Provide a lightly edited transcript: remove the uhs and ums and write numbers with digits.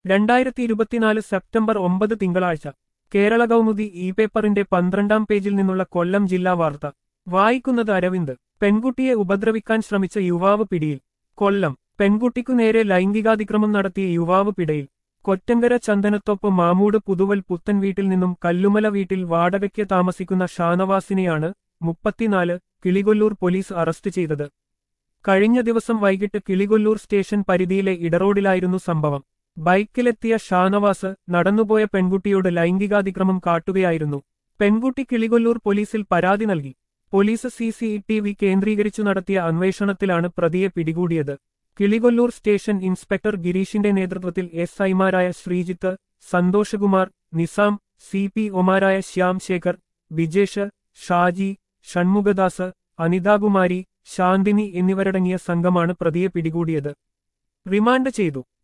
2024 September 9 തിങ്കളാഴ്ച Kerala Kaumudi E പേപ്പറിന്റെ 12-ാം പേജിൽ നിന്നുള്ള കൊല്ലം ജില്ലാ വാർത്ത വായിക്കുന്നത് അരവിന്ദ്. പെൺകുട്ടിയെ ഉപദ്രവിക്കാൻ ശ്രമിച്ച യുവാവ് പിടിയിൽ. കൊല്ലം. പെൺകുട്ടിക്കു നേരെ ലൈംഗികാതിക്രമം നടത്തിയ യുവാവ് പിടിയിൽ. കൊറ്റങ്കര ചന്ദനത്തോപ്പ് മാമൂട് പുതുവൽ പുത്തൻ വീട്ടിൽ നിന്നും കല്ലുമല വീട്ടിൽ വാടകയ്ക്ക് താമസിക്കുന്ന ഷാനവാസിനെയാണ് 34 കിളികൊല്ലൂർ പോലീസ് അറസ്റ്റ് ചെയ്തത്. കഴിഞ്ഞ ദിവസം വൈകിട്ട് കിളികൊല്ലൂർ സ്റ്റേഷൻ പരിധിയിലെ ഇടറോഡിലായിരുന്നു സംഭവം. ബൈക്കിലെത്തിയ ഷാനവാസ് നടന്നുപോയ പെൺകുട്ടിയോട് ലൈംഗികാതിക്രമം കാട്ടുകയായിരുന്നു. പെൺകുട്ടി കിളികൊല്ലൂർ പോലീസിൽ പരാതി നൽകി. പോലീസ് CCTV കേന്ദ്രീകരിച്ചു നടത്തിയ അന്വേഷണത്തിലാണ് പ്രതിയെ പിടികൂടിയത്. കിളികൊല്ലൂർ സ്റ്റേഷൻ ഇൻസ്പെക്ടർ ഗിരീഷിന്റെ നേതൃത്വത്തിൽ SI-മാരായ ശ്രീജിത്ത്, സന്തോഷകുമാർ, നിസാം, CPOമാരായ ശ്യാം ശേഖർ, വിജേഷ്, ഷാജി, ഷൺമുഖദാസ്, അനിതാകുമാരി, ശാന്തിനി എന്നിവരടങ്ങിയ സംഘമാണ് പ്രതിയെ പിടികൂടിയത്. റിമാൻഡ് ചെയ്തു.